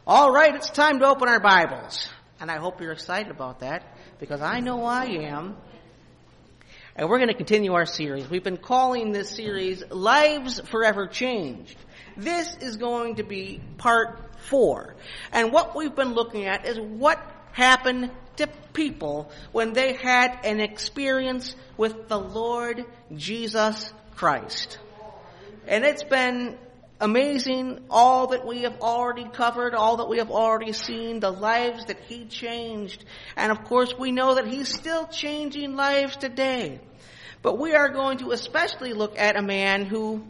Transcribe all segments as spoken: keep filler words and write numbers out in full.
All right, it's time to open our Bibles. And I hope you're excited about that, because I know I am. And we're going to continue our series. We've been calling this series Lives Forever Changed. This is going to be part four. And what we've been looking at is what happened to people when they had an experience with the Lord Jesus Christ. And it's been amazing, all that we have already covered, all that we have already seen, the lives that he changed. And of course, we know that he's still changing lives today. But we are going to especially look at a man who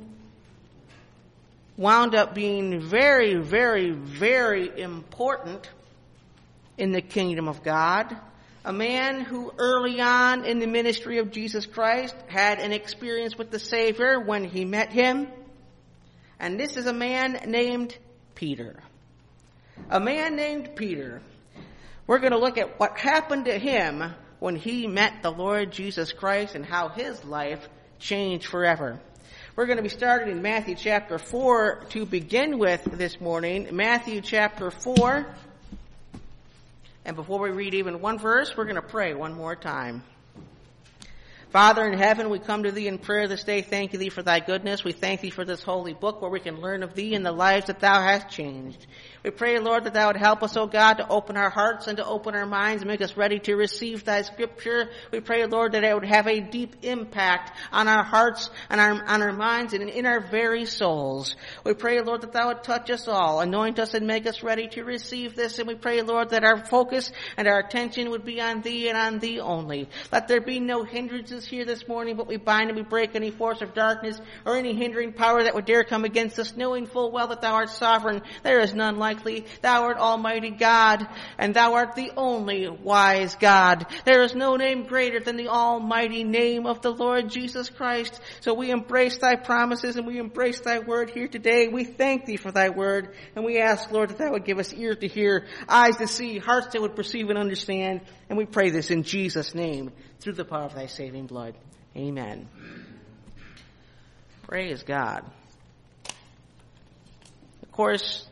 wound up being very, very, very important in the kingdom of God. A man who early on in the ministry of Jesus Christ had an experience with the Savior when he met him. And this is a man named Peter. A man named Peter. We're going to look at what happened to him when he met the Lord Jesus Christ and how his life changed forever. We're going to be starting in Matthew chapter four to begin with this morning. Matthew chapter four. And before we read even one verse, we're going to pray one more time. Father in heaven, we come to thee in prayer this day, thanking thee for thy goodness. We thank thee for this holy book where we can learn of thee and the lives that thou hast changed. We pray, Lord, that thou would help us, O God, to open our hearts and to open our minds and make us ready to receive thy scripture. We pray, Lord, that it would have a deep impact on our hearts and our, on our minds and in our very souls. We pray, Lord, that thou would touch us all, anoint us and make us ready to receive this. And we pray, Lord, that our focus and our attention would be on thee and on thee only. Let there be no hindrances here this morning, but we bind and we break any force of darkness or any hindering power that would dare come against us, knowing full well that thou art sovereign. There is none like thee. Thou art Almighty God, and thou art the only wise God. There is no name greater than the almighty name of the Lord Jesus Christ. So we embrace thy promises and we embrace thy word here today. We thank thee for thy word, and we ask, Lord, that thou would give us ears to hear, eyes to see, hearts that would perceive and understand. And we pray this in Jesus' name, through the power of thy saving blood. Amen. Praise God. Of course,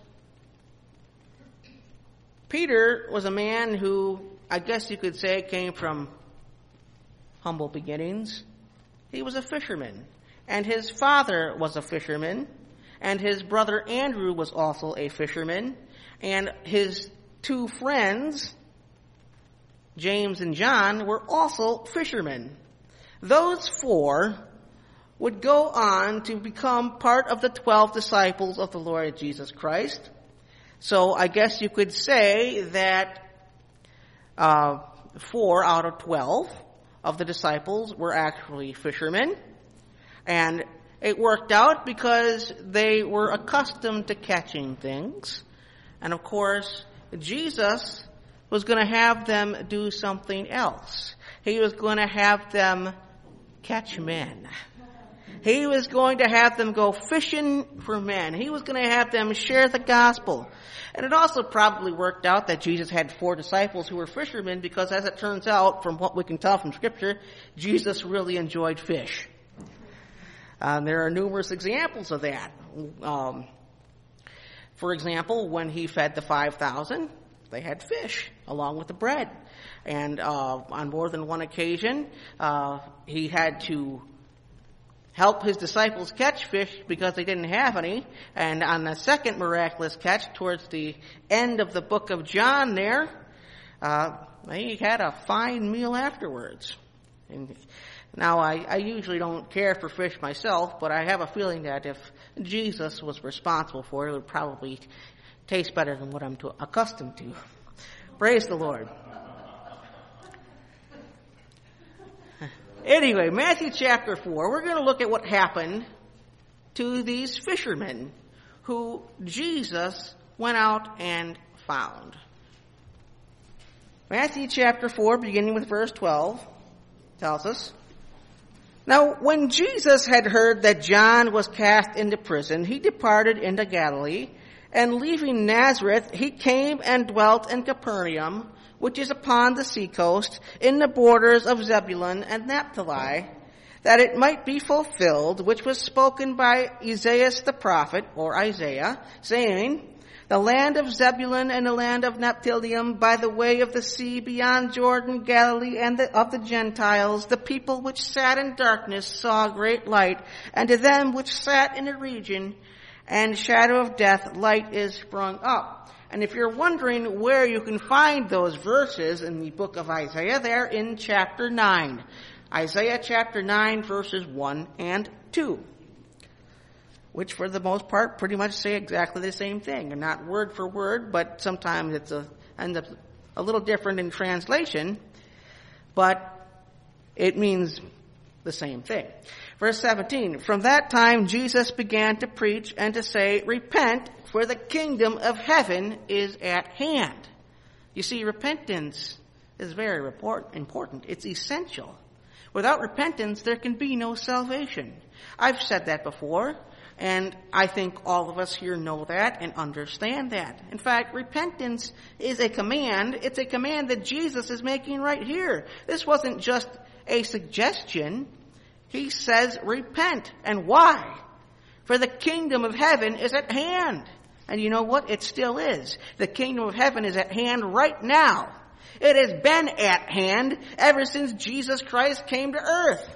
Peter was a man who, I guess you could say, came from humble beginnings. He was a fisherman, and his father was a fisherman, and his brother Andrew was also a fisherman, and his two friends, James and John, were also fishermen. Those four would go on to become part of the twelve disciples of the Lord Jesus Christ. So I guess you could say that uh, four out of twelve of the disciples were actually fishermen. And it worked out because they were accustomed to catching things. And of course, Jesus was going to have them do something else. He was going to have them catch men. He was going to have them go fishing for men. He was going to have them share the gospel. And it also probably worked out that Jesus had four disciples who were fishermen because, as it turns out, from what we can tell from Scripture, Jesus really enjoyed fish. Um, there are numerous examples of that. Um, for example, when he fed the five thousand, they had fish along with the bread. And uh, on more than one occasion, uh, he had to help his disciples catch fish because they didn't have any. And on the second miraculous catch, towards the end of the book of John there, uh, he had a fine meal afterwards. And now, I, I usually don't care for fish myself, but I have a feeling that if Jesus was responsible for it, it would probably taste better than what I'm to, accustomed to. Praise the Lord. Anyway, Matthew chapter four, we're going to look at what happened to these fishermen who Jesus went out and found. Matthew chapter four, beginning with verse twelve, tells us, "Now when Jesus had heard that John was cast into prison, he departed into Galilee, and leaving Nazareth, he came and dwelt in Capernaum, which is upon the seacoast, in the borders of Zebulun and Naphtali, that it might be fulfilled, which was spoken by Isaiah the prophet, or Isaiah, saying, the land of Zebulun and the land of Naphtali, by the way of the sea beyond Jordan, Galilee, and the, of the Gentiles, the people which sat in darkness saw great light, and to them which sat in the region and shadow of death, light is sprung up. And if you're wondering where you can find those verses in the book of Isaiah, they're in chapter nine. Isaiah chapter nine, verses one and two. Which for the most part pretty much say exactly the same thing. And not word for word, but sometimes it's a, ends up a little different in translation. But it means the same thing. Verse seventeen, from that time Jesus began to preach and to say, repent, for the kingdom of heaven is at hand. You see, repentance is very important. It's essential. Without repentance, there can be no salvation. I've said that before. And I think all of us here know that and understand that. In fact, repentance is a command. It's a command that Jesus is making right here. This wasn't just a suggestion. He says, repent. And why? For the kingdom of heaven is at hand. And you know what? It still is. The kingdom of heaven is at hand right now. It has been at hand ever since Jesus Christ came to earth.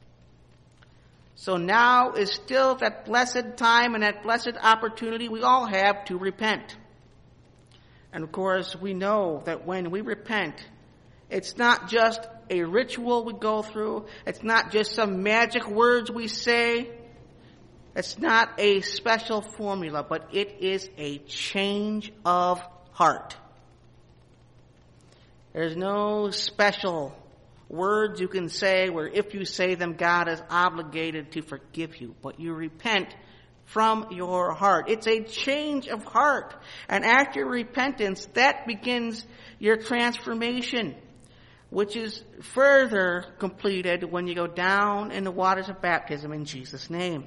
So now is still that blessed time and that blessed opportunity we all have to repent. And of course, we know that when we repent, it's not just a ritual we go through. It's not just some magic words we say. It's not a special formula, but it is a change of heart. There's no special words you can say where if you say them, God is obligated to forgive you. But you repent from your heart. It's a change of heart. And after repentance, that begins your transformation, which is further completed when you go down in the waters of baptism in Jesus' name.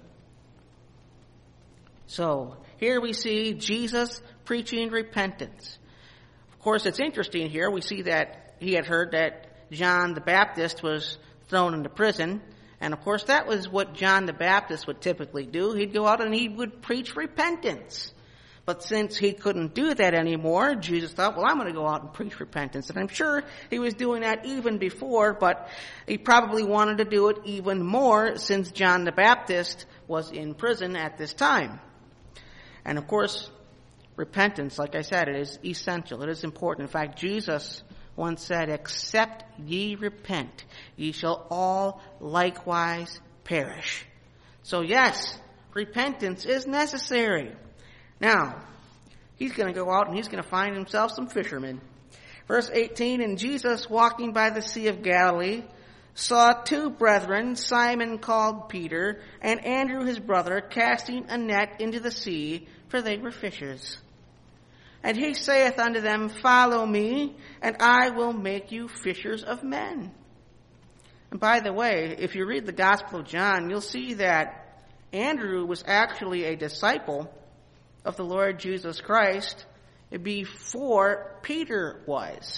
So, here we see Jesus preaching repentance. Of course, it's interesting here. We see that he had heard that John the Baptist was thrown into prison. And of course, that was what John the Baptist would typically do. He'd go out and he would preach repentance. But since he couldn't do that anymore, Jesus thought, well, I'm going to go out and preach repentance. And I'm sure he was doing that even before, but he probably wanted to do it even more since John the Baptist was in prison at this time. And of course, repentance, like I said, it is essential. It is important. In fact, Jesus once said, except ye repent, ye shall all likewise perish. So yes, repentance is necessary. Now, he's going to go out and he's going to find himself some fishermen. Verse eighteen, and Jesus, walking by the Sea of Galilee, saw two brethren, Simon called Peter, and Andrew his brother, casting a net into the sea, for they were fishers. And he saith unto them, follow me, and I will make you fishers of men. And by the way, if you read the Gospel of John, you'll see that Andrew was actually a disciple of the Lord Jesus Christ before Peter was.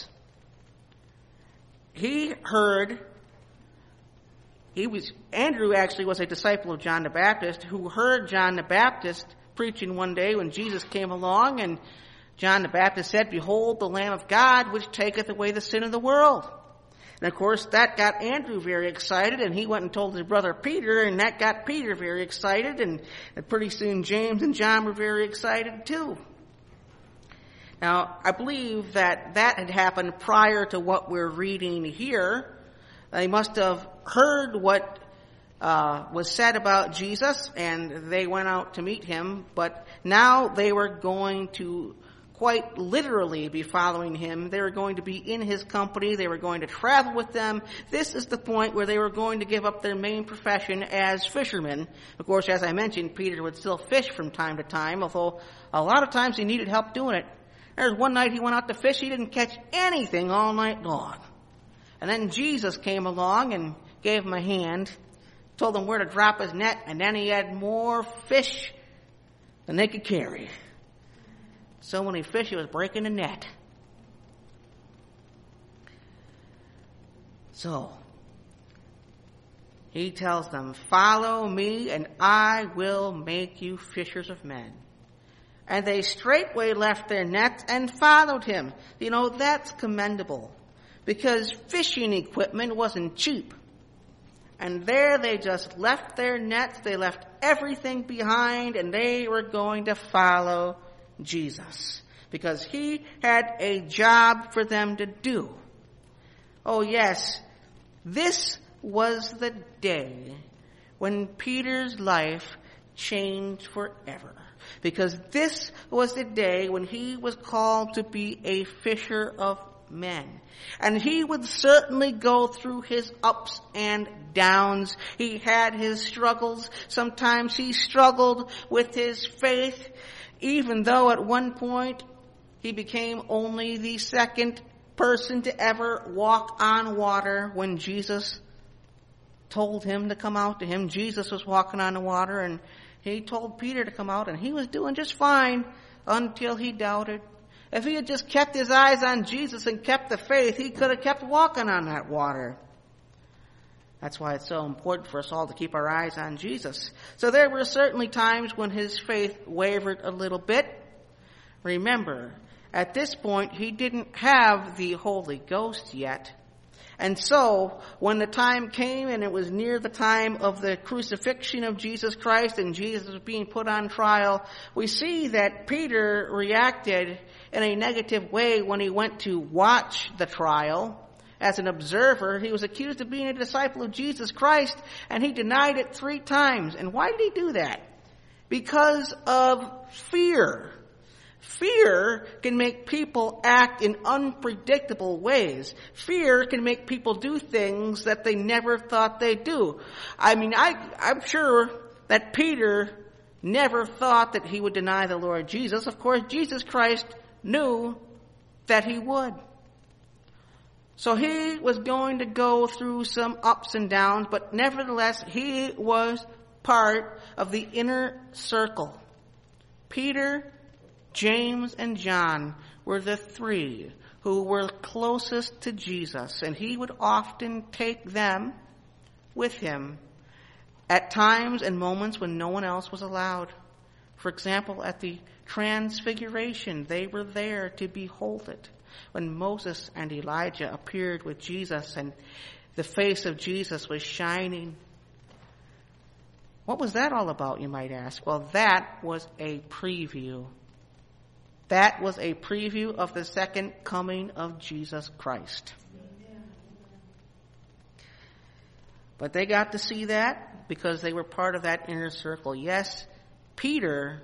He heard, he was, Andrew actually was a disciple of John the Baptist who heard John the Baptist preaching one day when Jesus came along, and John the Baptist said, behold the Lamb of God which taketh away the sin of the world. And of course that got Andrew very excited, and he went and told his brother Peter, and that got Peter very excited, and, and pretty soon James and John were very excited too. Now, I believe that that had happened prior to what we're reading here. They must have heard what uh, was said about Jesus, and they went out to meet him, but now they were going to quite literally be following him. They were going to be in his company. They were going to travel with them. This is the point where they were going to give up their main profession as fishermen. Of course, as I mentioned, Peter would still fish from time to time, although a lot of times he needed help doing it. There was one night he went out to fish. He didn't catch anything all night long. And then Jesus came along and gave him a hand, told him where to drop his net, and then he had more fish than they could carry. So many fish, it was breaking the net. So, he tells them, follow me and I will make you fishers of men. And they straightway left their nets and followed him. You know, that's commendable, because fishing equipment wasn't cheap. And there they just left their nets, they left everything behind, and they were going to follow Jesus, because he had a job for them to do. Oh yes, this was the day when Peter's life changed forever. Because this was the day when he was called to be a fisher of men. And he would certainly go through his ups and downs. He had his struggles. Sometimes he struggled with his faith, even though at one point he became only the second person to ever walk on water when Jesus told him to come out to him. Jesus was walking on the water, and he told Peter to come out, and he was doing just fine until he doubted. If he had just kept his eyes on Jesus and kept the faith, he could have kept walking on that water. That's why it's so important for us all to keep our eyes on Jesus. So there were certainly times when his faith wavered a little bit. Remember, at this point, he didn't have the Holy Ghost yet. And so, when the time came and it was near the time of the crucifixion of Jesus Christ and Jesus was being put on trial, we see that Peter reacted in a negative way when he went to watch the trial. As an observer, he was accused of being a disciple of Jesus Christ, and he denied it three times. And why did he do that? Because of fear. Fear can make people act in unpredictable ways. Fear can make people do things that they never thought they'd do. I mean, I, I'm sure that Peter never thought that he would deny the Lord Jesus. Of course, Jesus Christ knew that he would. So he was going to go through some ups and downs, but nevertheless, he was part of the inner circle. Peter, James, and John were the three who were closest to Jesus, and he would often take them with him at times and moments when no one else was allowed. For example, at the Transfiguration, they were there to behold it. When Moses and Elijah appeared with Jesus and the face of Jesus was shining. What was that all about, you might ask? Well, that was a preview. That was a preview of the second coming of Jesus Christ. But they got to see that because they were part of that inner circle. Yes, Peter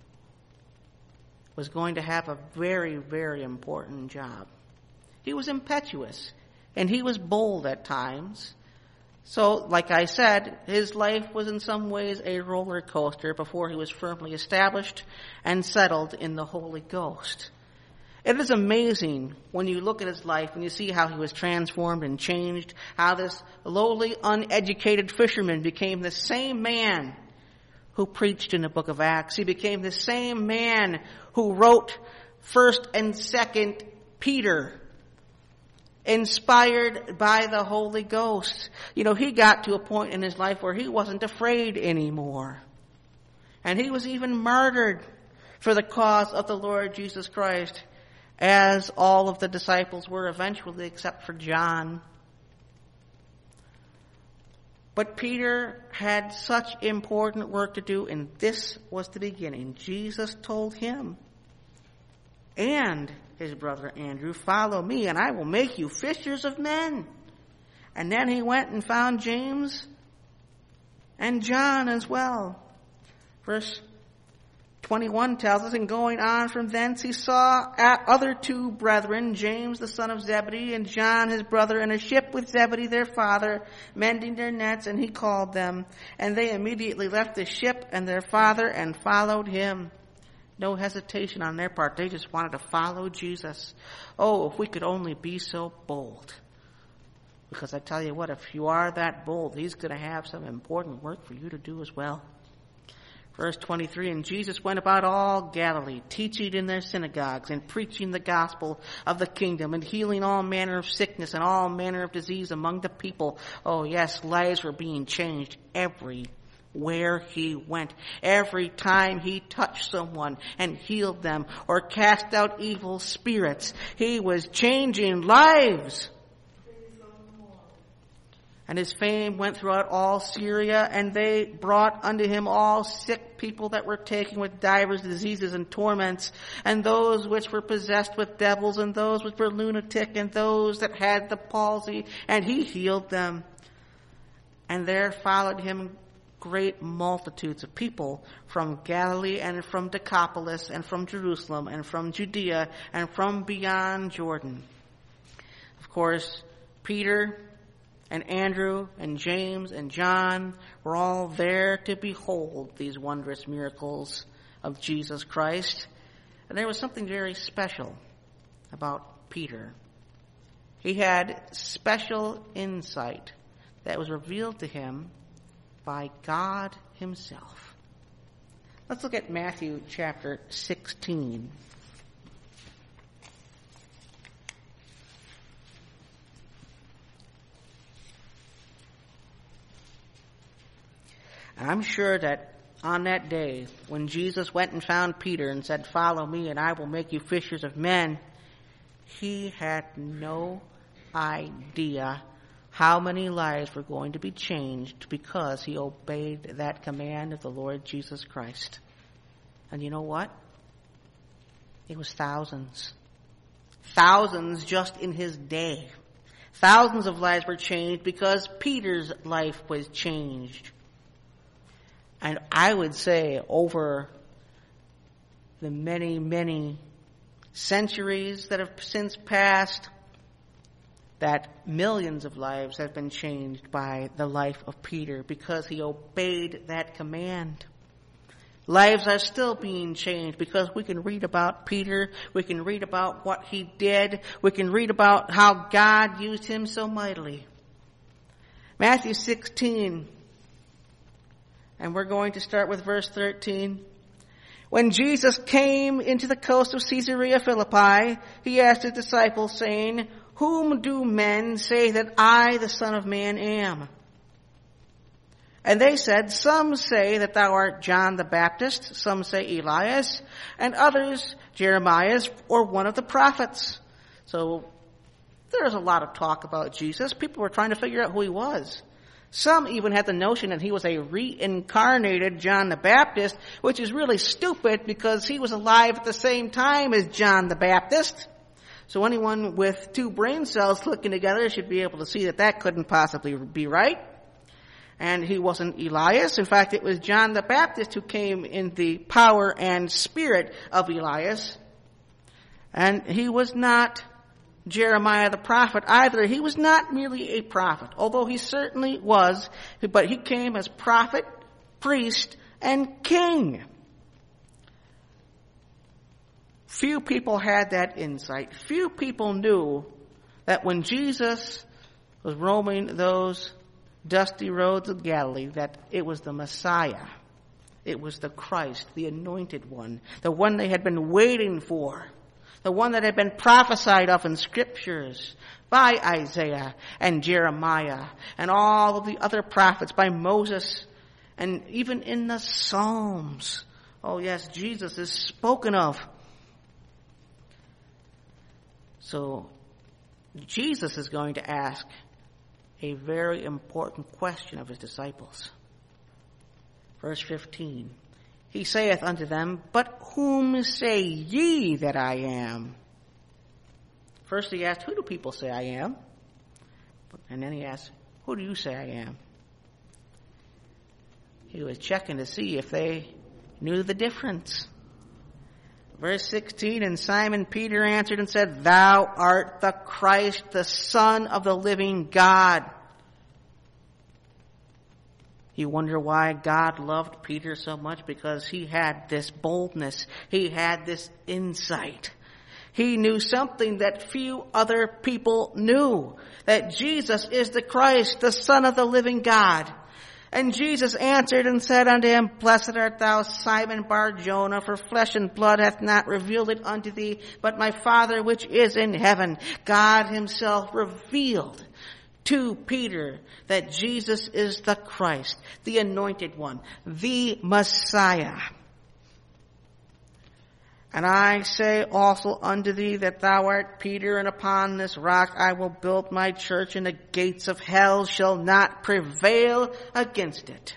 was going to have a very, very important job. He was impetuous, and he was bold at times. So, like I said, his life was in some ways a roller coaster before he was firmly established and settled in the Holy Ghost. It is amazing when you look at his life and you see how he was transformed and changed, how this lowly, uneducated fisherman became the same man who preached in the book of Acts. He became the same man who wrote First and Second Peter, inspired by the Holy Ghost. You know, he got to a point in his life where he wasn't afraid anymore. And he was even martyred for the cause of the Lord Jesus Christ, as all of the disciples were eventually, except for John. But Peter had such important work to do, and this was the beginning. Jesus told him and his brother Andrew, "Follow me, and I will make you fishers of men." And then he went and found James and John as well. Verse twenty-one tells us, "And going on from thence he saw other two brethren, James the son of Zebedee, and John his brother, in a ship with Zebedee their father, mending their nets, and he called them. And they immediately left the ship and their father and followed him." No hesitation on their part. They just wanted to follow Jesus. Oh, if we could only be so bold. Because I tell you what, if you are that bold, he's going to have some important work for you to do as well. Verse twenty-three, "And Jesus went about all Galilee, teaching in their synagogues and preaching the gospel of the kingdom and healing all manner of sickness and all manner of disease among the people." Oh yes, lives were being changed every where he went. Every time he touched someone and healed them or cast out evil spirits, he was changing lives. And his fame went throughout all Syria, and they brought unto him all sick people that were taken with divers diseases and torments, and those which were possessed with devils, and those which were lunatic, and those that had the palsy, and he healed them. And there followed him great multitudes of people from Galilee, and from Decapolis, and from Jerusalem, and from Judea, and from beyond Jordan. Of course, Peter and Andrew and James and John were all there to behold these wondrous miracles of Jesus Christ. And there was something very special about Peter. He had special insight that was revealed to him by God himself. Let's look at Matthew chapter sixteen. And I'm sure that on that day, when Jesus went and found Peter and said, "Follow me and I will make you fishers of men," he had no idea how many lives were going to be changed because he obeyed that command of the Lord Jesus Christ. And you know what? It was thousands. Thousands just in his day. Thousands of lives were changed because Peter's life was changed. And I would say over the many, many centuries that have since passed, that millions of lives have been changed by the life of Peter because he obeyed that command. Lives are still being changed because we can read about Peter, we can read about what he did, we can read about how God used him so mightily. Matthew sixteen. And we're going to start with verse thirteen. When Jesus came into the coast of Caesarea Philippi, he asked his disciples, saying, "Whom do men say that I, the Son of Man, am?" And they said, "Some say that thou art John the Baptist, some say Elias, and others Jeremiah or one of the prophets." So there's a lot of talk about Jesus. People were trying to figure out who he was. Some even had the notion that he was a reincarnated John the Baptist, which is really stupid because he was alive at the same time as John the Baptist. So anyone with two brain cells clicking together should be able to see that that couldn't possibly be right. And he wasn't Elias. In fact, it was John the Baptist who came in the power and spirit of Elias. And he was not Jeremiah the prophet either. He was not merely a prophet, although he certainly was, but he came as prophet, priest, and king. Few people had that insight. Few people knew that when Jesus was roaming those dusty roads of Galilee, that it was the Messiah. It was the Christ, the anointed one, the one they had been waiting for. The one that had been prophesied of in scriptures by Isaiah and Jeremiah and all of the other prophets, by Moses, and even in the Psalms. Oh yes, Jesus is spoken of. So Jesus is going to ask a very important question of his disciples. Verse fifteen. He saith unto them, "But whom say ye that I am?" First he asked, "Who do people say I am?" And then he asked, "Who do you say I am?" He was checking to see if they knew the difference. Verse sixteen, and Simon Peter answered and said, "Thou art the Christ, the Son of the living God." You wonder why God loved Peter so much? Because he had this boldness. He had this insight. He knew something that few other people knew. That Jesus is the Christ, the Son of the living God. And Jesus answered and said unto him, "Blessed art thou, Simon Bar-Jonah, for flesh and blood hath not revealed it unto thee, but my Father which is in heaven." God himself revealed to Peter that Jesus is the Christ, the anointed one, the Messiah. And I say also unto thee that thou art Peter, and upon this rock I will build my church, and the gates of hell shall not prevail against it.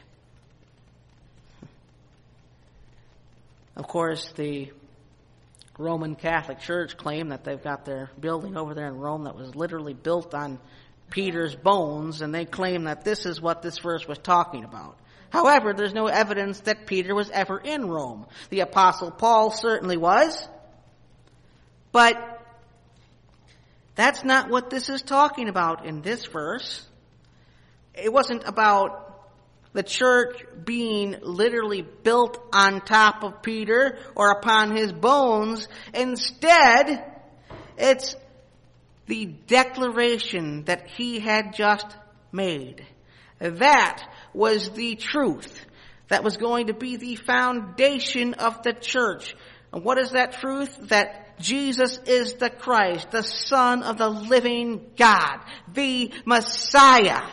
Of course, the Roman Catholic Church claim that they've got their building over there in Rome that was literally built on Peter's bones, and they claim that this is what this verse was talking about. However, there's no evidence that Peter was ever in Rome. The Apostle Paul certainly was. But that's not what this is talking about in this verse. It wasn't about the church being literally built on top of Peter or upon his bones. Instead, it's the declaration that he had just made. That was the truth that was going to be the foundation of the church. And what is that truth? That Jesus is the Christ, the Son of the living God, the Messiah.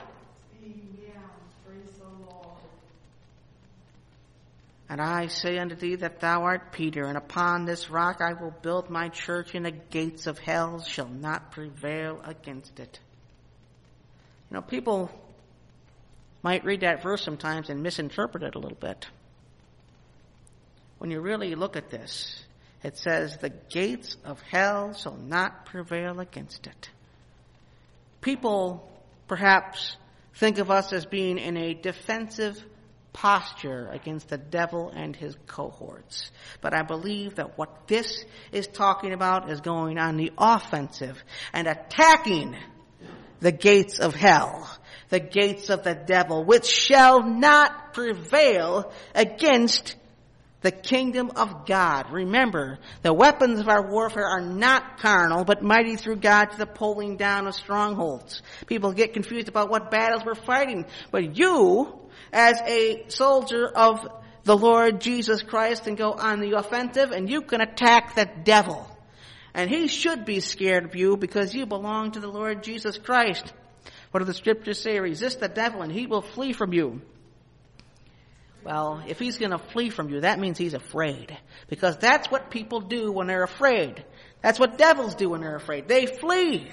And I say unto thee that thou art Peter, and upon this rock I will build my church, and the gates of hell shall not prevail against it. You know, people might read that verse sometimes and misinterpret it a little bit. When you really look at this, it says, the gates of hell shall not prevail against it. People perhaps think of us as being in a defensive posture against the devil and his cohorts. But I believe that what this is talking about is going on the offensive and attacking the gates of hell, the gates of the devil, which shall not prevail against the kingdom of God. Remember, the weapons of our warfare are not carnal, but mighty through God to the pulling down of strongholds. People get confused about what battles we're fighting. But you, as a soldier of the Lord Jesus Christ, can go on the offensive, and you can attack the devil. And he should be scared of you because you belong to the Lord Jesus Christ. What do the scriptures say? Resist the devil and he will flee from you. Well, if he's going to flee from you, that means he's afraid. Because that's what people do when they're afraid. That's what devils do when they're afraid. They flee.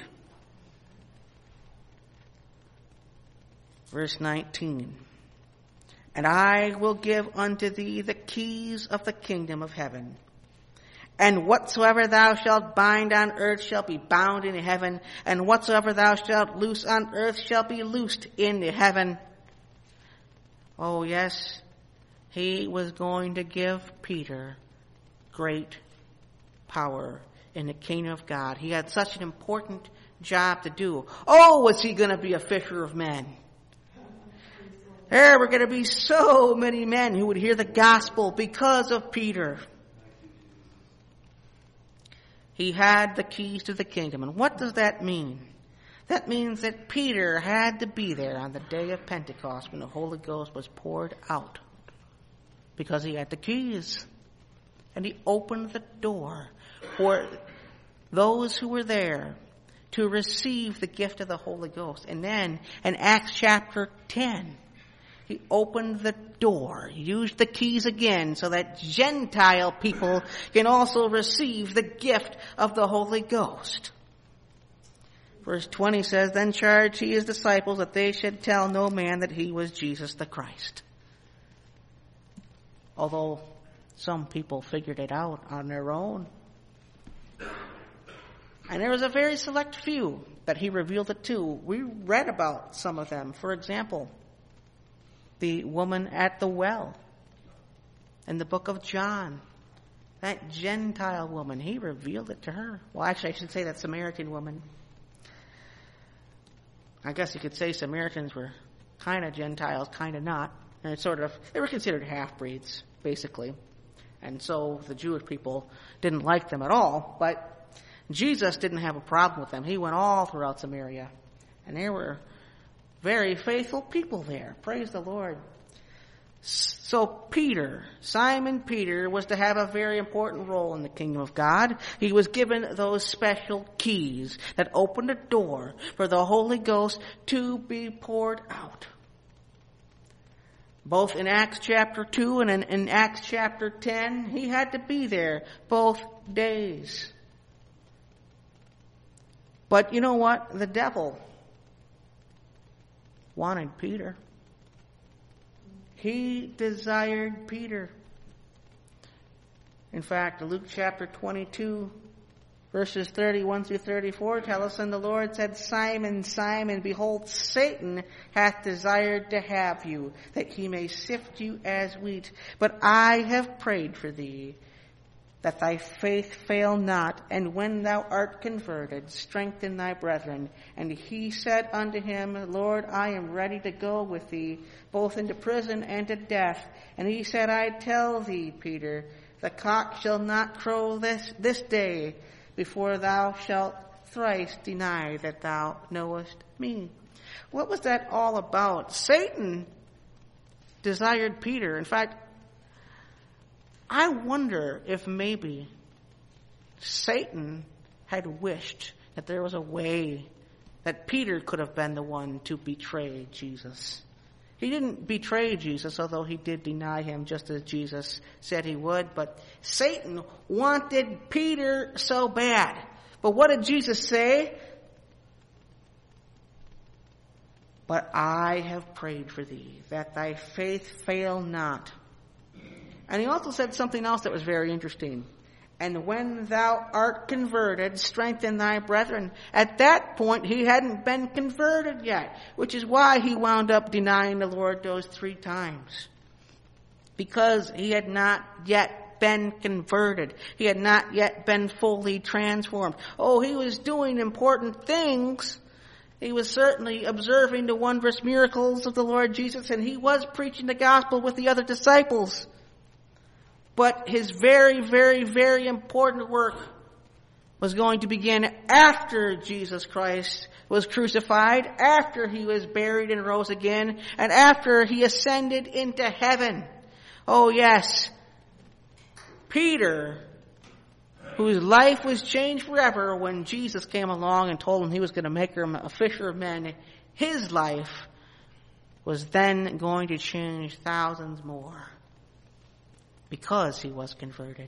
Verse nineteen. And I will give unto thee the keys of the kingdom of heaven. And whatsoever thou shalt bind on earth shall be bound in heaven, and whatsoever thou shalt loose on earth shall be loosed in heaven. Oh yes, he was going to give Peter great power in the kingdom of God. He had such an important job to do. Oh, was he going to be a fisher of men? There were going to be so many men who would hear the gospel because of Peter. He had the keys to the kingdom. And what does that mean? That means that Peter had to be there on the day of Pentecost when the Holy Ghost was poured out, because he had the keys. And he opened the door for those who were there to receive the gift of the Holy Ghost. And then in Acts chapter ten, he opened the door, used the keys again so that Gentile people can also receive the gift of the Holy Ghost. Verse twenty says, Then charged he his disciples that they should tell no man that he was Jesus the Christ. Although some people figured it out on their own. And there was a very select few that he revealed it to. We read about some of them. For example, the woman at the well in the book of John. That Gentile woman, he revealed it to her. Well, actually, I should say that Samaritan woman. I guess you could say Samaritans were kind of Gentiles, kind of not. And it's sort of, they were considered half-breeds, basically. And so the Jewish people didn't like them at all. But Jesus didn't have a problem with them. He went all throughout Samaria. And there were very faithful people there. Praise the Lord. So Peter, Simon Peter, was to have a very important role in the kingdom of God. He was given those special keys that opened a door for the Holy Ghost to be poured out. Both in Acts chapter two and in, in Acts chapter ten, he had to be there both days. But you know what? The devil wanted Peter. He desired Peter. In fact, Luke chapter twenty-two, verses thirty-one through thirty-four tell us, and the Lord said, Simon, Simon, behold, Satan hath desired to have you, that he may sift you as wheat. But I have prayed for thee, that thy faith fail not, and when thou art converted, strengthen thy brethren. And he said unto him, Lord, I am ready to go with thee, both into prison and to death. And he said, I tell thee, Peter, the cock shall not crow this, this day, before thou shalt thrice deny that thou knowest me. What was that all about? Satan desired Peter. In fact, I wonder if maybe Satan had wished that there was a way that Peter could have been the one to betray Jesus. He didn't betray Jesus, although he did deny him just as Jesus said he would. But Satan wanted Peter so bad. But what did Jesus say? But I have prayed for thee, that thy faith fail not. And he also said something else that was very interesting. And when thou art converted, strengthen thy brethren. At that point, he hadn't been converted yet, which is why he wound up denying the Lord those three times. Because he had not yet been converted. He had not yet been fully transformed. Oh, he was doing important things. He was certainly observing the wondrous miracles of the Lord Jesus, and he was preaching the gospel with the other disciples. But his very, very, very important work was going to begin after Jesus Christ was crucified, after he was buried and rose again, and after he ascended into heaven. Oh yes, Peter, whose life was changed forever when Jesus came along and told him he was going to make him a fisher of men, his life was then going to change thousands more. Because he was converted.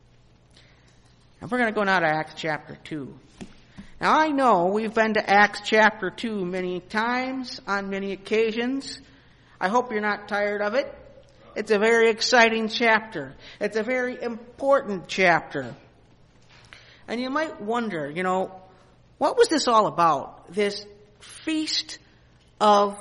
And we're going to go now to Acts chapter two. Now I know we've been to Acts chapter two many times, on many occasions. I hope you're not tired of it. It's a very exciting chapter. It's a very important chapter. And you might wonder, you know, what was this all about? This feast of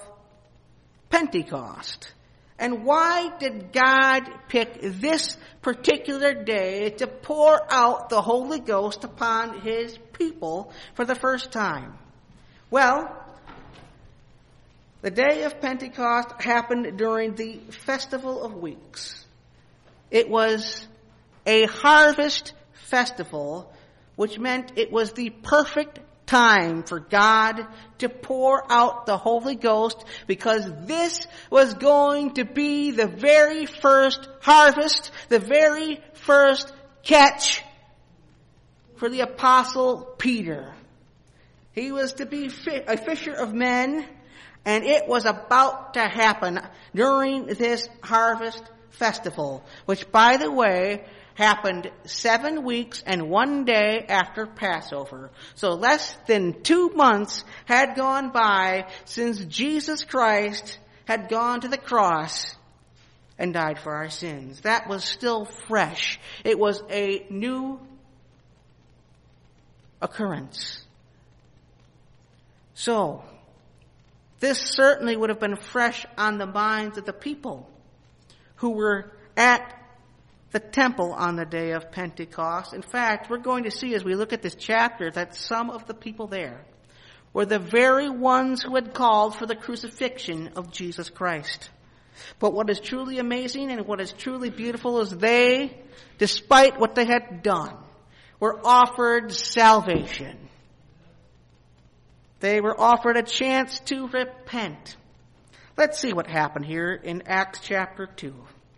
Pentecost. And why did God pick this particular day to pour out the Holy Ghost upon his people for the first time? Well, the day of Pentecost happened during the Festival of Weeks. It was a harvest festival, which meant it was the perfect time for God to pour out the Holy Ghost, because this was going to be the very first harvest, the very first catch for the Apostle Peter. He was to be a fisher of men, and it was about to happen during this harvest festival, which, by the way, happened seven weeks and one day after Passover. So less than two months had gone by since Jesus Christ had gone to the cross and died for our sins. That was still fresh. It was a new occurrence. So, this certainly would have been fresh on the minds of the people who were at the temple on the day of Pentecost. In fact, we're going to see as we look at this chapter that some of the people there were the very ones who had called for the crucifixion of Jesus Christ. But what is truly amazing and what is truly beautiful is they, despite what they had done, were offered salvation. They were offered a chance to repent. Let's see what happened here in Acts chapter two.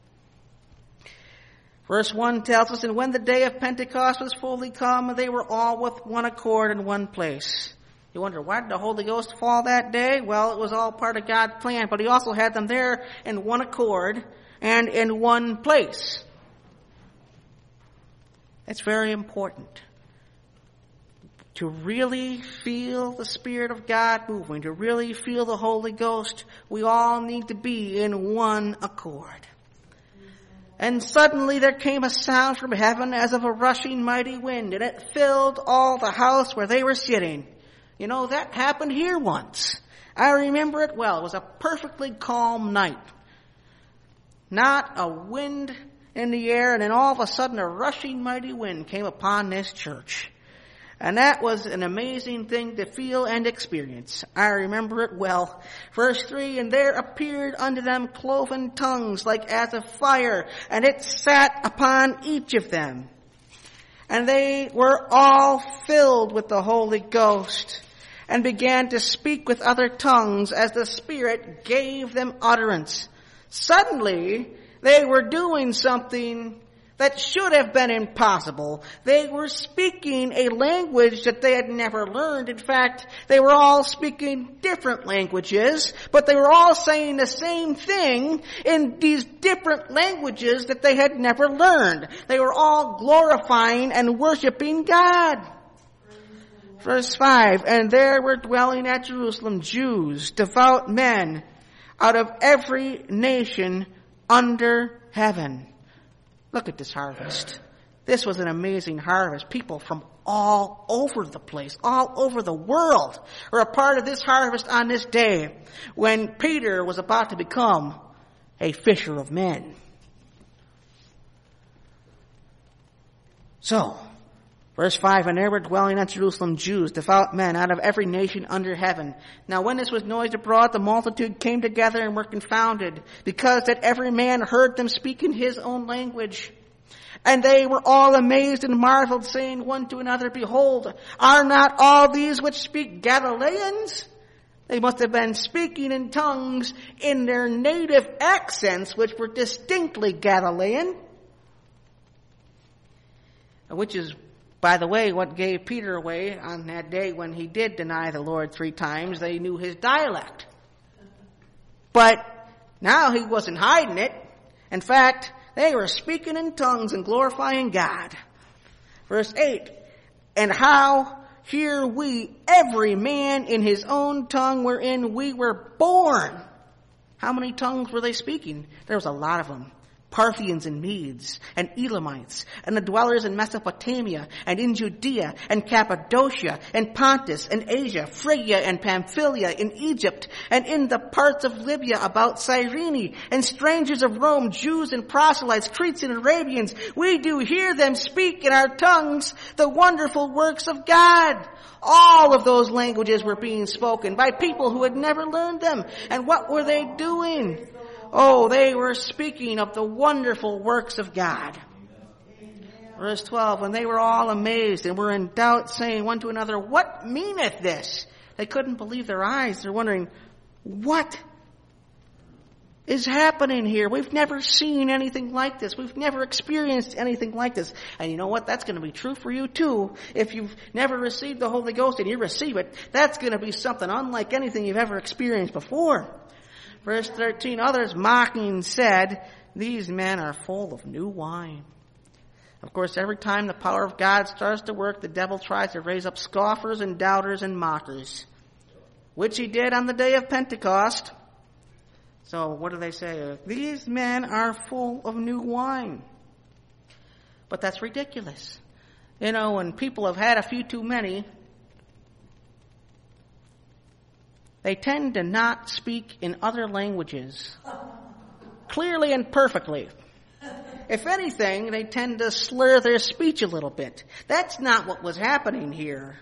Verse one tells us, and when the day of Pentecost was fully come, they were all with one accord in one place. You wonder, why did the Holy Ghost fall that day? Well, it was all part of God's plan, but he also had them there in one accord and in one place. It's very important to really feel the Spirit of God moving, to really feel the Holy Ghost. We all need to be in one accord. And suddenly there came a sound from heaven as of a rushing mighty wind, and it filled all the house where they were sitting. You know, that happened here once. I remember it well. It was a perfectly calm night. Not a wind in the air, and then all of a sudden a rushing mighty wind came upon this church. And that was an amazing thing to feel and experience. I remember it well. Verse three, and there appeared unto them cloven tongues like as of fire, and it sat upon each of them. And they were all filled with the Holy Ghost, and began to speak with other tongues as the Spirit gave them utterance. Suddenly, they were doing something that should have been impossible. They were speaking a language that they had never learned. In fact, they were all speaking different languages, but they were all saying the same thing in these different languages that they had never learned. They were all glorifying and worshiping God. Verse five, and there were dwelling at Jerusalem Jews, devout men, out of every nation under heaven. Look at this harvest. This was an amazing harvest. People from all over the place, all over the world, are a part of this harvest on this day when Peter was about to become a fisher of men. So, verse five, and there were dwelling at Jerusalem Jews, devout men, out of every nation under heaven. Now when this was noised abroad, the multitude came together and were confounded, because that every man heard them speak in his own language. And they were all amazed and marveled, saying one to another, behold, are not all these which speak Galileans? They must have been speaking in tongues in their native accents, which were distinctly Galilean. Which is, by the way, what gave Peter away on that day when he did deny the Lord three times. They knew his dialect. But now he wasn't hiding it. In fact, they were speaking in tongues and glorifying God. Verse eight, and how hear we every man in his own tongue wherein we were born. How many tongues were they speaking? There was a lot of them. Parthians and Medes and Elamites and the dwellers in Mesopotamia and in Judea and Cappadocia and Pontus and Asia, Phrygia and Pamphylia, in Egypt and in the parts of Libya about Cyrene, and strangers of Rome, Jews and proselytes, Cretes and Arabians. We do hear them speak in our tongues the wonderful works of God. All of those languages were being spoken by people who had never learned them. And what were they doing? Oh, they were speaking of the wonderful works of God. Verse twelve, and they were all amazed and were in doubt, saying one to another, what meaneth this? They couldn't believe their eyes. They're wondering, what is happening here? We've never seen anything like this. We've never experienced anything like this. And you know what? That's going to be true for you too. If you've never received the Holy Ghost and you receive it, that's going to be something unlike anything you've ever experienced before. Verse thirteen, others mocking said, these men are full of new wine. Of course, every time the power of God starts to work, the devil tries to raise up scoffers and doubters and mockers, which he did on the day of Pentecost. So what do they say? These men are full of new wine. But that's ridiculous. You know, when people have had a few too many, they tend to not speak in other languages clearly and perfectly. If anything, they tend to slur their speech a little bit. That's not what was happening here.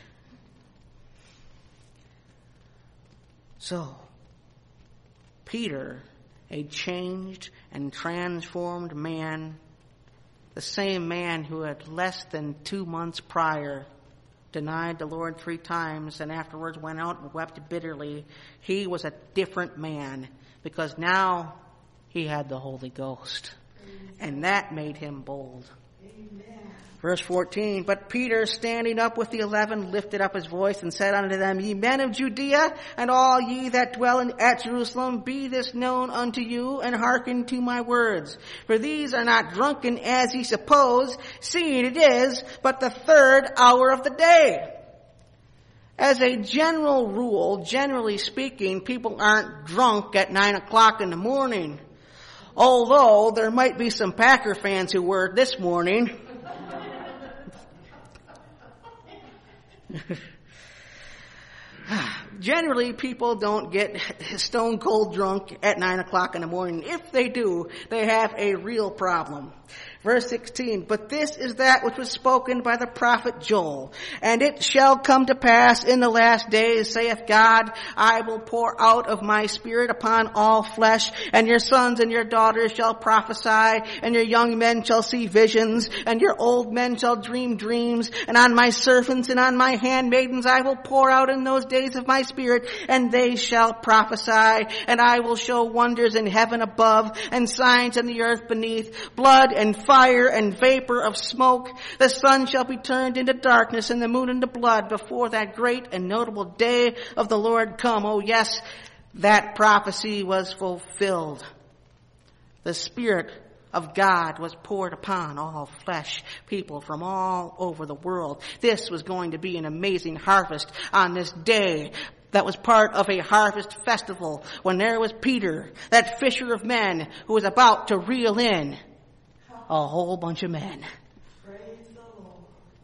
So, Peter, a changed and transformed man, the same man who had less than two months prior denied the Lord three times, and afterwards went out and wept bitterly, he was a different man, because now he had the Holy Ghost. Amen. And that made him bold. Amen. Verse fourteen, but Peter, standing up with the eleven, lifted up his voice and said unto them, Ye men of Judea, and all ye that dwell in, at Jerusalem, be this known unto you, and hearken to my words. For these are not drunken as ye suppose, seeing it is but the third hour of the day. As a general rule, generally speaking, people aren't drunk at nine o'clock in the morning. Although there might be some Packer fans who were this morning. Generally, people don't get stone cold drunk at nine o'clock in the morning. If they do, they have a real problem. Verse sixteen, but this is that which was spoken by the prophet Joel. And it shall come to pass in the last days, saith God, I will pour out of my spirit upon all flesh, and your sons and your daughters shall prophesy, and your young men shall see visions, and your old men shall dream dreams, and on my servants and on my handmaidens I will pour out in those days of my spirit, and they shall prophesy, and I will show wonders in heaven above, and signs in the earth beneath, blood and fire and vapor of smoke. The sun shall be turned into darkness and the moon into blood before that great and notable day of the Lord come. Oh yes, that prophecy was fulfilled. The Spirit of God was poured upon all flesh, people from all over the world. This was going to be an amazing harvest on this day. That was part of a harvest festival when there was Peter, that fisher of men, who was about to reel in a whole bunch of men. Praise the Lord.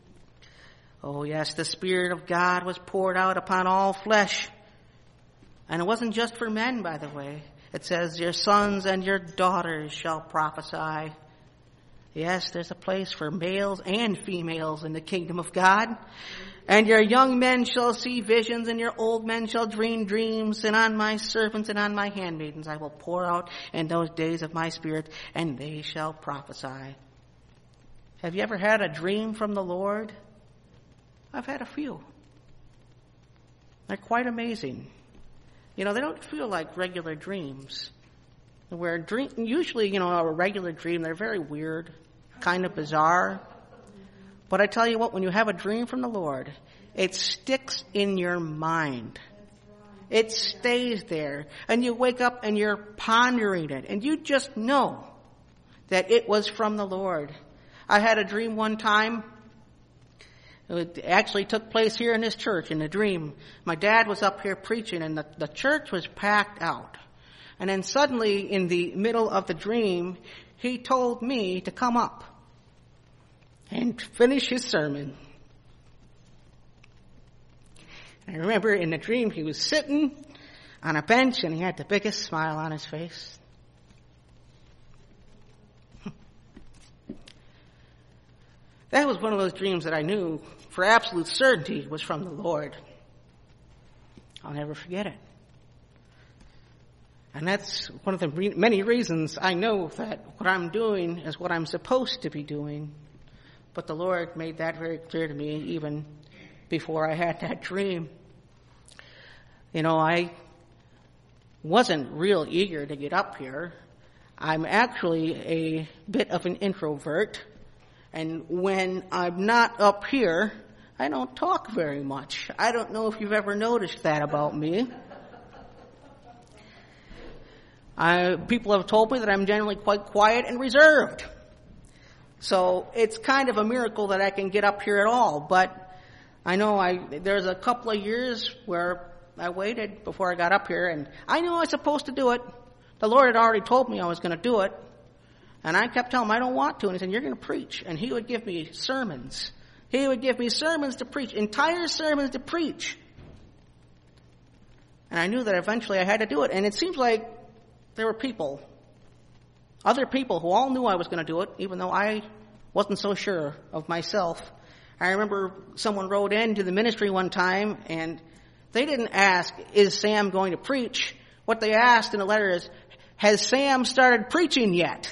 Oh yes, the Spirit of God was poured out upon all flesh. And it wasn't just for men, by the way. It says, your sons and your daughters shall prophesy. Yes, there's a place for males and females in the kingdom of God. And your young men shall see visions, and your old men shall dream dreams, and on my servants and on my handmaidens I will pour out in those days of my Spirit, and they shall prophesy. Have you ever had a dream from the Lord? I've had a few. They're quite amazing. You know, they don't feel like regular dreams. Where dream, usually, you know, a regular dream, they're very weird, kind of bizarre. But I tell you what, when you have a dream from the Lord, it sticks in your mind. It stays there. And you wake up and you're pondering it. And you just know that it was from the Lord. I had a dream one time. It actually took place here in this church in the dream. My dad was up here preaching and the, the church was packed out. And then suddenly in the middle of the dream, he told me to come up and finish his sermon. And I remember in the dream he was sitting on a bench and he had the biggest smile on his face. That was one of those dreams that I knew for absolute certainty was from the Lord. I'll never forget it. And that's one of the re- many reasons I know that what I'm doing is what I'm supposed to be doing. But the Lord made that very clear to me even before I had that dream. You know, I wasn't real eager to get up here. I'm actually a bit of an introvert. And when I'm not up here, I don't talk very much. I don't know if you've ever noticed that about me. I, people have told me that I'm generally quite quiet and reserved. So it's kind of a miracle that I can get up here at all. But I know I there's a couple of years where I waited before I got up here, and I knew I was supposed to do it. The Lord had already told me I was going to do it. And I kept telling him, I don't want to. And he said, you're going to preach. And he would give me sermons. He would give me sermons to preach, entire sermons to preach. And I knew that eventually I had to do it. And it seems like there were people, other people who all knew I was going to do it, even though I wasn't so sure of myself. I remember someone wrote into the ministry one time, and they didn't ask, is Sam going to preach? What they asked in the letter is, has Sam started preaching yet?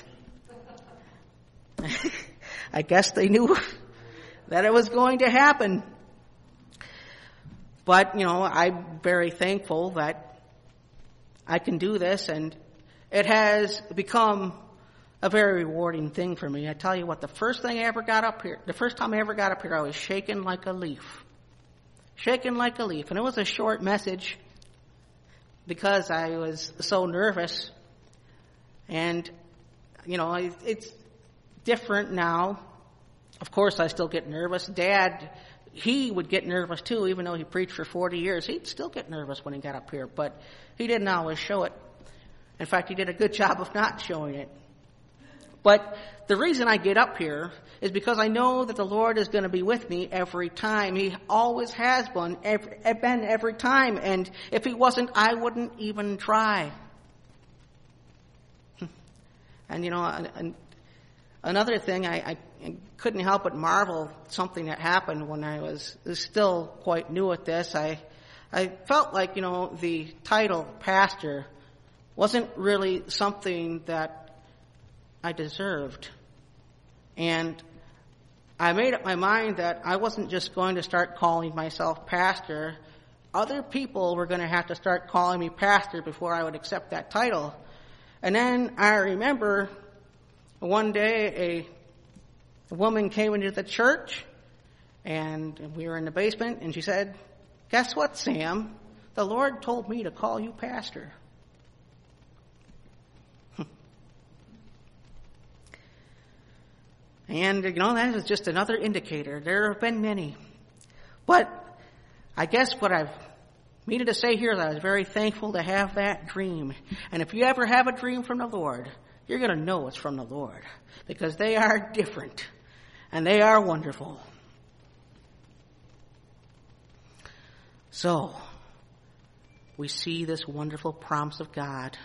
I guess they knew that it was going to happen. But, you know, I'm very thankful that I can do this, and it has become a very rewarding thing for me. I tell you what, the first thing I ever got up here, the first time I ever got up here, I was shaking like a leaf. Shaking like a leaf. And it was a short message because I was so nervous. And, you know, it's different now. Of course, I still get nervous. Dad, he would get nervous too, even though he preached for forty years. He'd still get nervous when he got up here, but he didn't always show it. In fact, he did a good job of not showing it. But the reason I get up here is because I know that the Lord is going to be with me every time. He always has been every, been every time. And if he wasn't, I wouldn't even try. And, you know, and another thing, I, I couldn't help but marvel something that happened when I was still quite new at this. I, I felt like, you know, the title pastor wasn't really something that I deserved. And I made up my mind that I wasn't just going to start calling myself pastor. Other people were going to have to start calling me pastor before I would accept that title. And then I remember one day a, a woman came into the church, and we were in the basement, and she said, "Guess what, Sam? The Lord told me to call you pastor." And, you know, that is just another indicator. There have been many. But I guess what I've needed to say here is that I was very thankful to have that dream. And if you ever have a dream from the Lord, you're going to know it's from the Lord, because they are different and they are wonderful. So, we see this wonderful promise of God.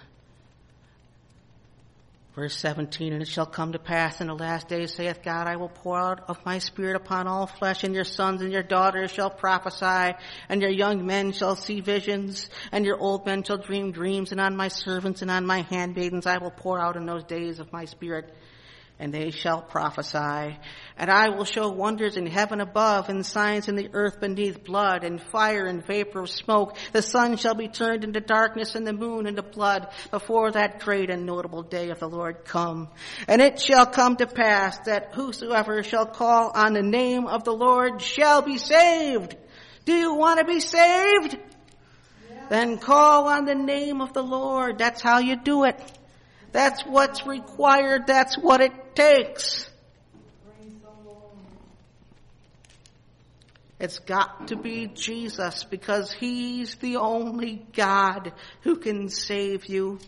Verse seventeen, "And it shall come to pass in the last days, saith God, I will pour out of my spirit upon all flesh, and your sons and your daughters shall prophesy, and your young men shall see visions, and your old men shall dream dreams, and on my servants and on my handmaidens I will pour out in those days of my spirit, and they shall prophesy. And I will show wonders in heaven above, and signs in the earth beneath, blood and fire and vapor of smoke. The sun shall be turned into darkness, and the moon into blood, before that great and notable day of the Lord come. And it shall come to pass that whosoever shall call on the name of the Lord shall be saved." Do you want to be saved? Yeah. Then call on the name of the Lord. That's how you do it. That's what's required. That's what it takes. It's got to be Jesus, because he's the only God who can save you.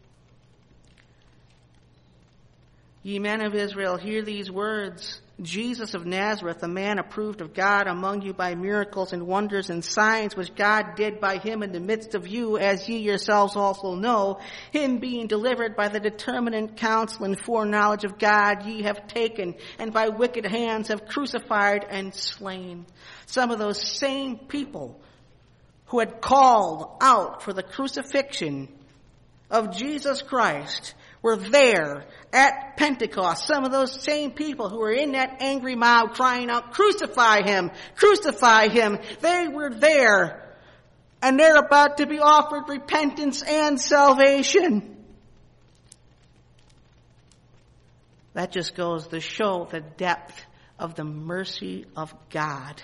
Ye men of Israel, hear these words. Jesus of Nazareth, a man approved of God among you by miracles and wonders and signs which God did by him in the midst of you, as ye yourselves also know, him being delivered by the determinate counsel and foreknowledge of God, ye have taken, and by wicked hands have crucified and slain. Some of those same people who had called out for the crucifixion of Jesus Christ were there at Pentecost. Some of those same people who were in that angry mob crying out, "Crucify him! Crucify him!" They were there, and they're about to be offered repentance and salvation. That just goes to show the depth of the mercy of God.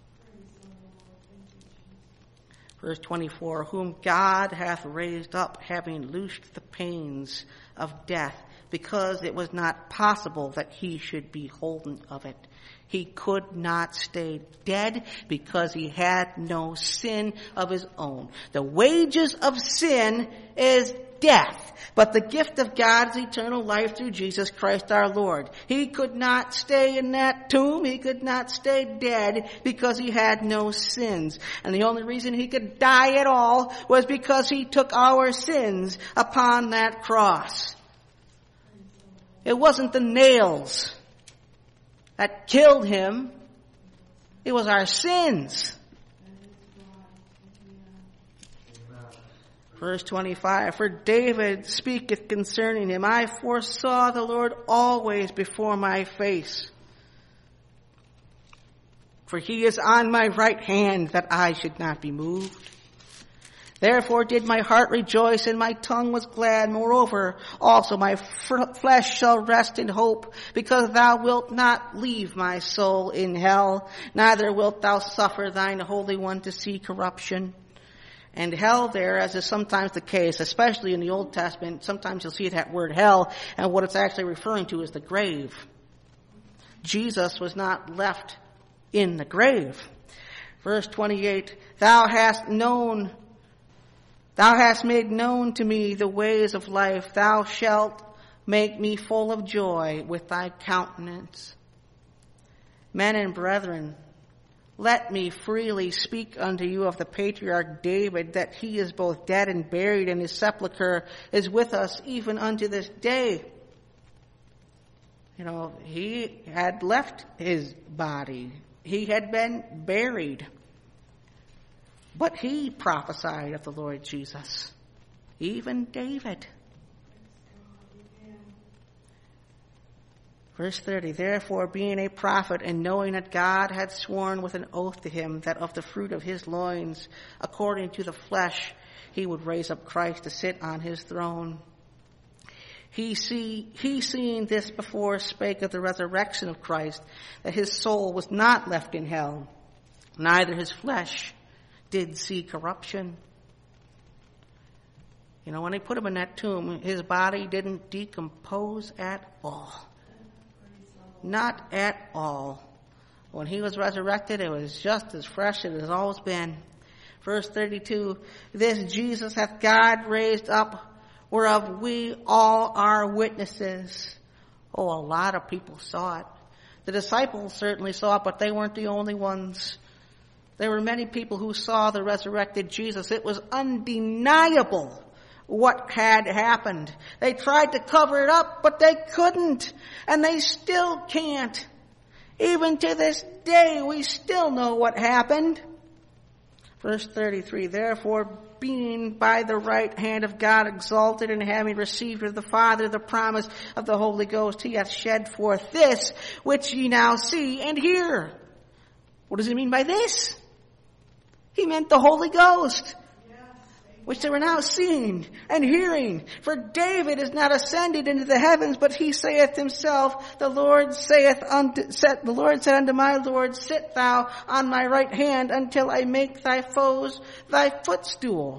Verse twenty-four, "Whom God hath raised up, having loosed the pains of death, because it was not possible that he should be holden of it." He could not stay dead because he had no sin of his own. The wages of sin is death, but the gift of God is eternal life through Jesus Christ our Lord. He could not stay in that tomb. He could not stay dead because he had no sins. And the only reason he could die at all was because he took our sins upon that cross. It wasn't the nails that killed him. It was our sins. Verse twenty-five, "For David speaketh concerning him, I foresaw the Lord always before my face." For he is on my right hand, that I should not be moved. Therefore did my heart rejoice, and my tongue was glad. Moreover, also my f- flesh shall rest in hope, because thou wilt not leave my soul in hell, neither wilt thou suffer thine Holy One to see corruption. And hell there, as is sometimes the case, especially in the Old Testament, sometimes you'll see that word hell, and what it's actually referring to is the grave. Jesus was not left in the grave. Verse twenty-eight, Thou hast known Thou hast made known to me the ways of life. Thou shalt make me full of joy with thy countenance. Men and brethren, let me freely speak unto you of the patriarch David, that he is both dead and buried, and his sepulchre is with us even unto this day. You know, he had left his body. He had been buried. But he prophesied of the Lord Jesus, even David. Verse thirty, Therefore, being a prophet, and knowing that God had sworn with an oath to him that of the fruit of his loins, according to the flesh, he would raise up Christ to sit on his throne. He, see, he seeing this before spake of the resurrection of Christ, that his soul was not left in hell, neither his flesh did see corruption. You know, when they put him in that tomb, his body didn't decompose at all. Not at all. When he was resurrected, it was just as fresh as it has always been. Verse thirty-two, This Jesus hath God raised up, whereof we all are witnesses. Oh, a lot of people saw it. The disciples certainly saw it, but they weren't the only ones. There were many people who saw the resurrected Jesus. It was undeniable what had happened. They tried to cover it up, but they couldn't. And they still can't. Even to this day, we still know what happened. Verse thirty-three, Therefore, being by the right hand of God exalted, and having received of the Father the promise of the Holy Ghost, he hath shed forth this which ye now see and hear. What does he mean by this? He meant the Holy Ghost, which they were now seeing and hearing. For David is not ascended into the heavens, but he saith himself, The Lord saith unto, set, the Lord said unto my Lord, Sit thou on my right hand until I make thy foes thy footstool.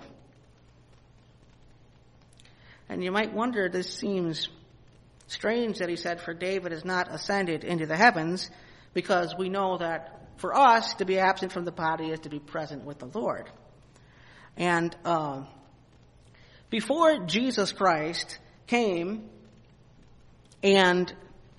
And you might wonder, this seems strange that he said, For David is not ascended into the heavens, because we know that for us, to be absent from the body is to be present with the Lord. And uh, before Jesus Christ came and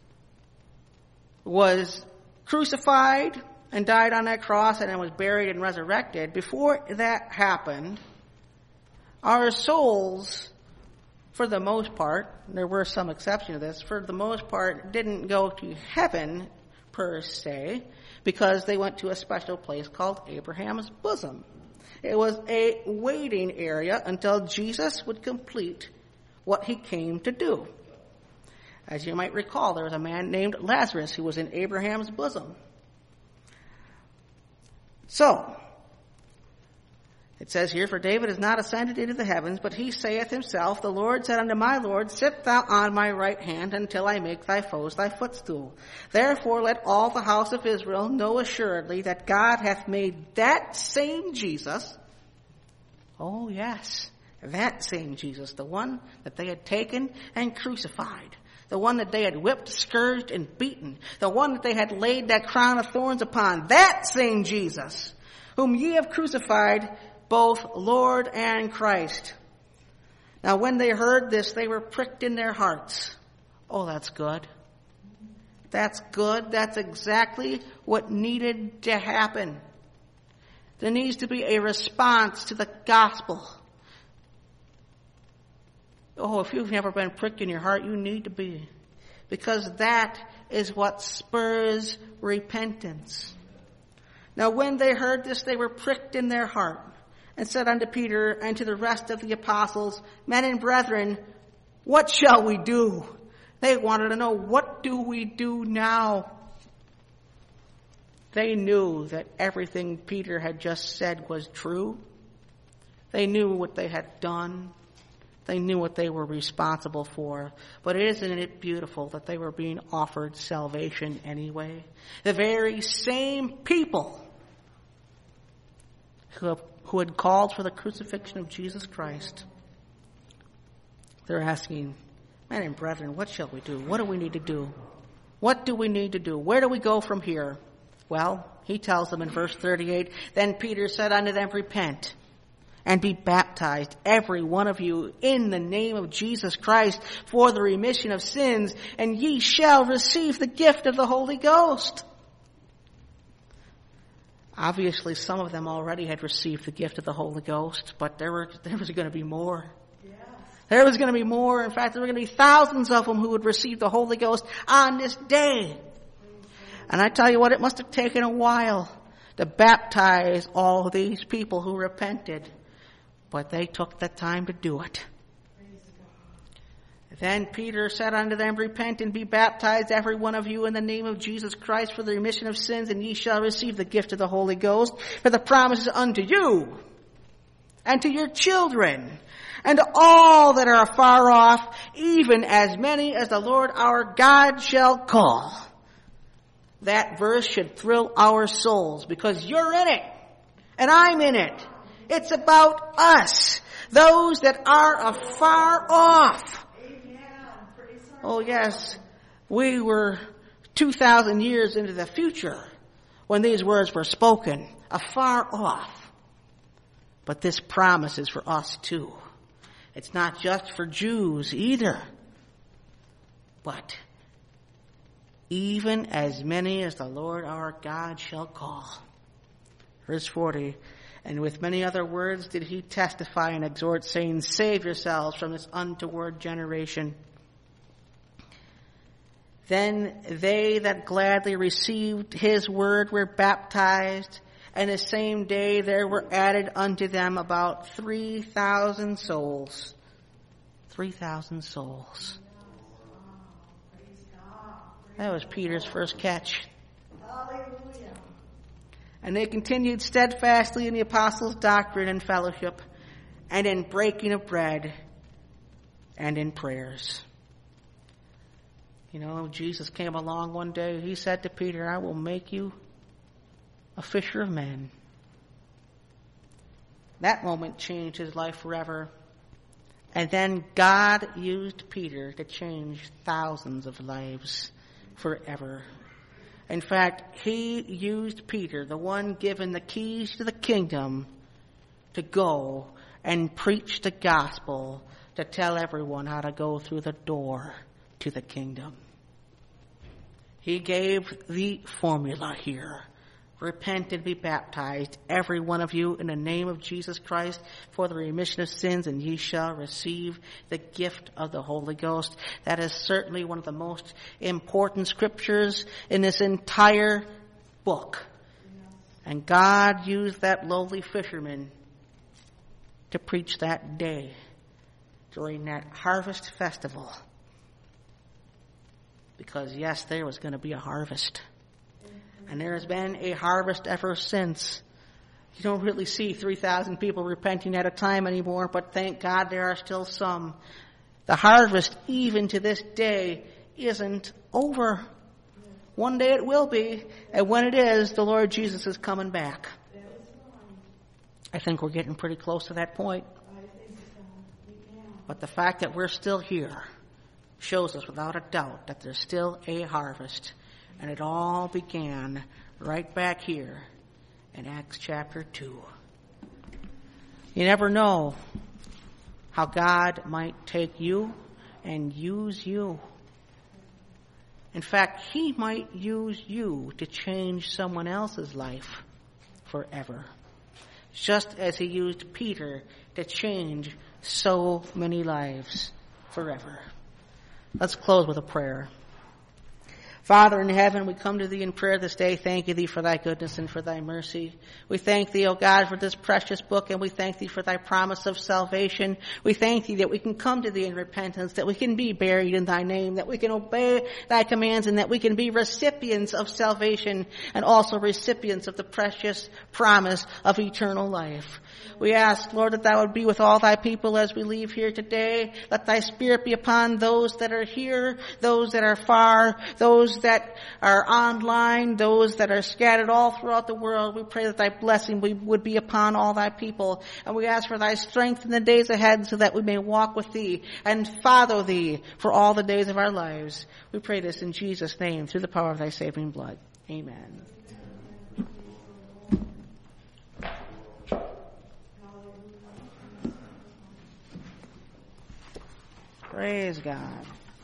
was crucified and died on that cross and then was buried and resurrected, before that happened, our souls, for the most part, there were some exceptions to this, for the most part didn't go to heaven per se, because they went to a special place called Abraham's bosom. It was a waiting area until Jesus would complete what he came to do. As you might recall, there was a man named Lazarus who was in Abraham's bosom. So, it says here, For David is not ascended into the heavens, but he saith himself, The Lord said unto my Lord, Sit thou on my right hand until I make thy foes thy footstool. Therefore let all the house of Israel know assuredly that God hath made that same Jesus, oh yes, that same Jesus, the one that they had taken and crucified, the one that they had whipped, scourged, and beaten, the one that they had laid that crown of thorns upon, that same Jesus, whom ye have crucified, both Lord and Christ. Now when they heard this, they were pricked in their hearts. Oh, that's good. That's good. That's exactly what needed to happen. There needs to be a response to the gospel. Oh, if you've never been pricked in your heart, you need to be. Because that is what spurs repentance. Now when they heard this, they were pricked in their heart, and said unto Peter and to the rest of the apostles, Men and brethren, what shall we do? They wanted to know, what do we do now? They knew that everything Peter had just said was true. They knew what they had done. They knew what they were responsible for. But isn't it beautiful that they were being offered salvation anyway? The very same people who, have, who had called for the crucifixion of Jesus Christ. They're asking, men and brethren, what shall we do? What do we need to do? What do we need to do? Where do we go from here? Well, he tells them in verse thirty-eight, then Peter said unto them, repent and be baptized, every one of you, in the name of Jesus Christ, for the remission of sins, and ye shall receive the gift of the Holy Ghost. Obviously, some of them already had received the gift of the Holy Ghost, but there were there was going to be more. Yes. There was going to be more. In fact, there were going to be thousands of them who would receive the Holy Ghost on this day. And I tell you what, it must have taken a while to baptize all these people who repented. But they took the time to do it. Then Peter said unto them, repent and be baptized, every one of you, in the name of Jesus Christ, for the remission of sins, and ye shall receive the gift of the Holy Ghost. For the promise is unto you, and to your children, and to all that are afar off, even as many as the Lord our God shall call. That verse should thrill our souls, because you're in it, and I'm in it. It's about us, those that are afar off. Oh yes, we were two thousand years into the future when these words were spoken, afar off. But this promise is for us too. It's not just for Jews either, but even as many as the Lord our God shall call. Verse forty, and with many other words did he testify and exhort, saying, save yourselves from this untoward generation. Then they that gladly received his word were baptized, and the same day there were added unto them about three thousand souls. Three thousand souls. That was Peter's first catch. And they continued steadfastly in the apostles' doctrine and fellowship, and in breaking of bread, and in prayers. You know, Jesus came along one day. He said to Peter, I will make you a fisher of men. That moment changed his life forever. And then God used Peter to change thousands of lives forever. In fact, he used Peter, the one given the keys to the kingdom, to go and preach the gospel, to tell everyone how to go through the door to the kingdom. He gave the formula here. Repent and be baptized, every one of you, in the name of Jesus Christ, for the remission of sins, and ye shall receive the gift of the Holy Ghost. That is certainly one of the most important scriptures in this entire book. And God used that lowly fisherman to preach that day during that harvest festival. Because yes, there was going to be a harvest. And there has been a harvest ever since. You don't really see three thousand people repenting at a time anymore, but thank God there are still some. The harvest, even to this day, isn't over. One day it will be, and when it is, the Lord Jesus is coming back. I think we're getting pretty close to that point. But the fact that we're still here shows us without a doubt that there's still a harvest. And it all began right back here in Acts chapter two. You never know how God might take you and use you. In fact, he might use you to change someone else's life forever. Just as he used Peter to change so many lives forever. Let's close with a prayer. Father in heaven, we come to thee in prayer this day, thanking thee for thy goodness and for thy mercy. We thank thee, O God, for this precious book, and we thank thee for thy promise of salvation. We thank thee that we can come to thee in repentance, that we can be buried in thy name, that we can obey thy commands, and that we can be recipients of salvation and also recipients of the precious promise of eternal life. We ask, Lord, that thou would be with all thy people as we leave here today. Let thy Spirit be upon those that are here, those that are far, those that are online, those that are scattered all throughout the world. We pray that thy blessing would be upon all thy people. And we ask for thy strength in the days ahead so that we may walk with thee and follow thee for all the days of our lives. We pray this in Jesus' name through the power of thy saving blood. Amen. Praise God.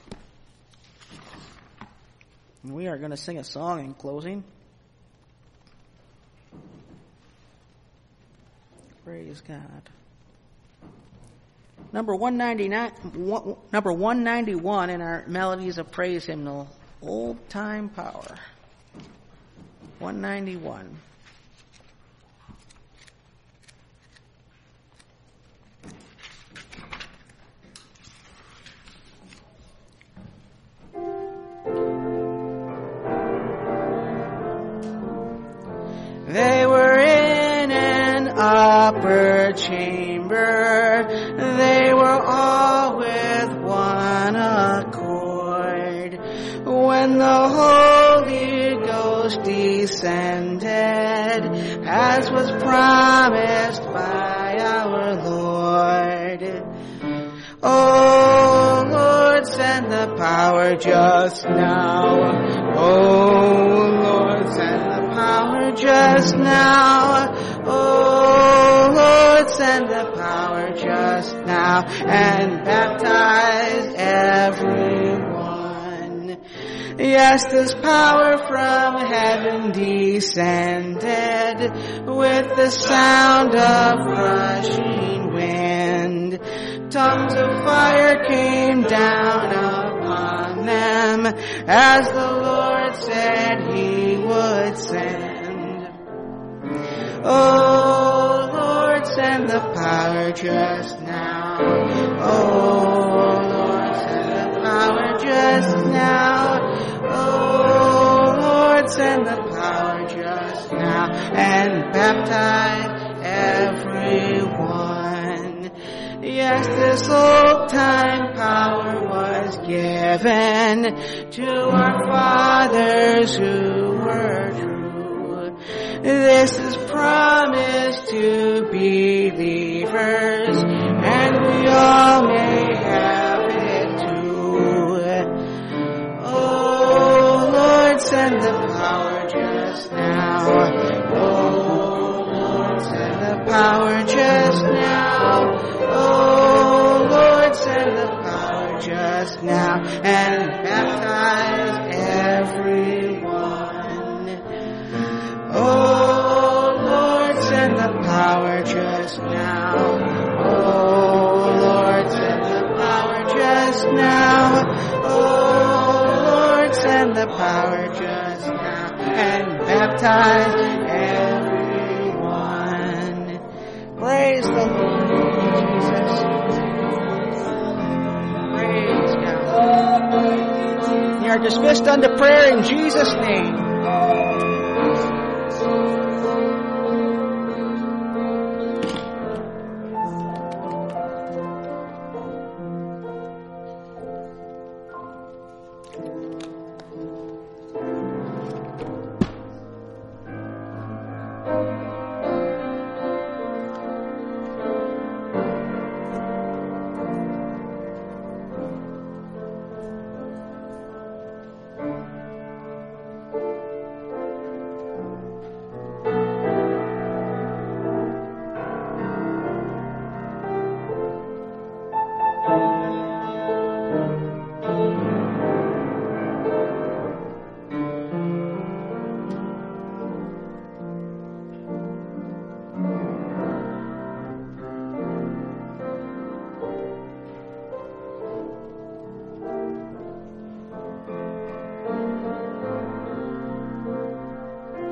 We are going to sing a song in closing. Praise God. Number one ninety-nine, one, number one ninety-one in our Melodies of Praise hymnal, Old Time Power. one ninety-one. They were in an upper chamber. They were all with one accord. When the Holy Ghost descended, as was promised by our Lord. Oh Lord, send the power just now. Oh Lord, send the power just now. Oh Lord, send the power just now and baptize everyone. Yes, this power from heaven descended with the sound of rushing wind. Tongues of fire came down upon them as the Lord said he would send. Oh Lord, send the power just now. Oh Lord, send the power just now. Oh Lord, send the power just now and baptize everyone. Yes, this old time power was given to our fathers who were true. This is promised to believers, and we all may have it too. Oh Lord, send the power just now. Oh Lord, send the power just now. Oh Lord, send the power just now and baptize everyone. Oh Lord, send the power just now. Oh Lord, send the power just now. Oh Lord, send the power just now and baptize everyone. Praise the Lord. You are dismissed unto prayer in Jesus' name.